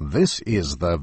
This is the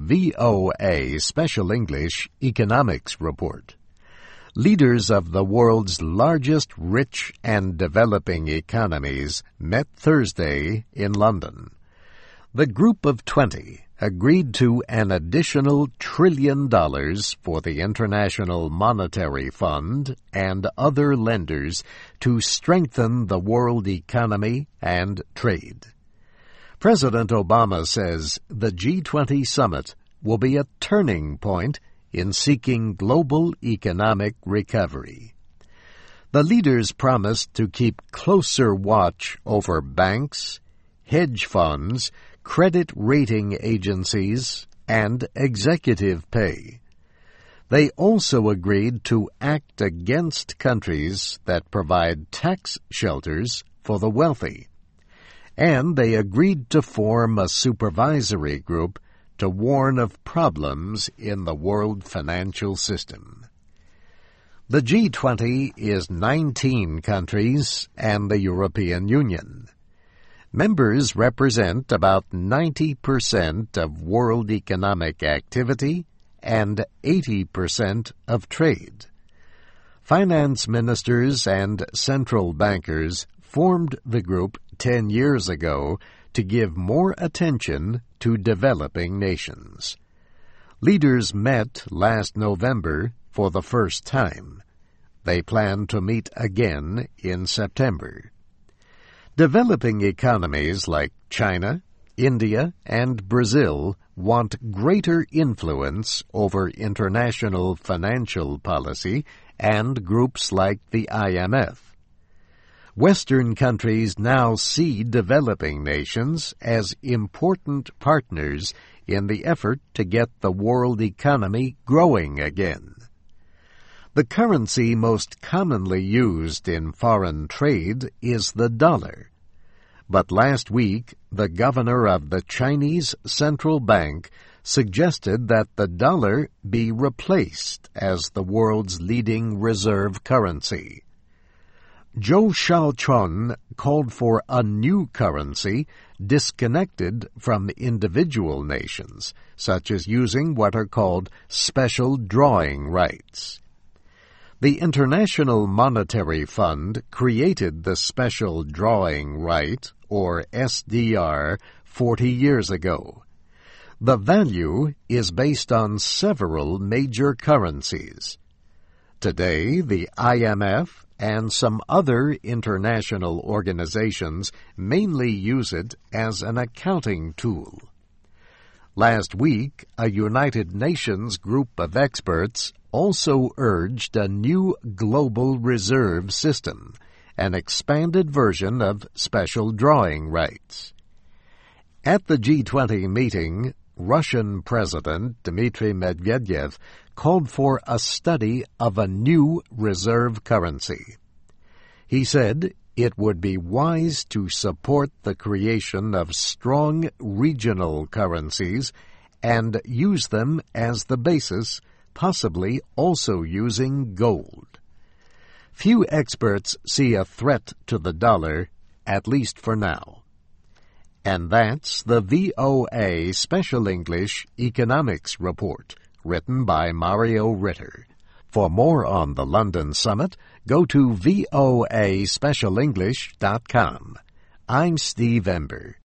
VOA Special English Economics Report. Leaders of the world's largest rich and developing economies met Thursday in London. The Group of 20 agreed to an additional $1 trillion for the International Monetary Fund and other lenders to strengthen the world economy and trade. President Obama says the G20 summit will be a turning point in seeking global economic recovery. The leaders promised to keep closer watch over banks, hedge funds, credit rating agencies, and executive pay. They also agreed to act against countries that provide tax shelters for the wealthy. And they agreed to form a supervisory group to warn of problems in the world financial system. The G20 is 19 countries and the European Union. Members represent about 90% of world economic activity and 80% of trade. Finance ministers and central bankers formed the group 10 years ago to give more attention to developing nations. Leaders met last November for the first time. They plan to meet again in September. Developing economies like China, India, and Brazil want greater influence over international financial policy and groups like the IMF. Western countries now see developing nations as important partners in the effort to get the world economy growing again. The currency most commonly used in foreign trade is the dollar. But last week, the governor of the Chinese Central Bank suggested that the dollar be replaced as the world's leading reserve currency. Zhou Xiaochun called for a new currency disconnected from individual nations, such as using what are called special drawing rights. The International Monetary Fund created the special drawing right, or SDR, 40 years ago. The value is based on several major currencies. Today, the IMF and some other international organizations mainly use it as an accounting tool. Last week, a United Nations group of experts also urged a new global reserve system, an expanded version of special drawing rights. At the G20 meeting, Russian President Dmitry Medvedev called for a study of a new reserve currency. He said it would be wise to support the creation of strong regional currencies and use them as the basis, possibly also using gold. Few experts see a threat to the dollar, at least for now. And that's the VOA Special English Economics Report, written by Mario Ritter. For more on the London Summit, go to voaspecialenglish.com. I'm Steve Ember.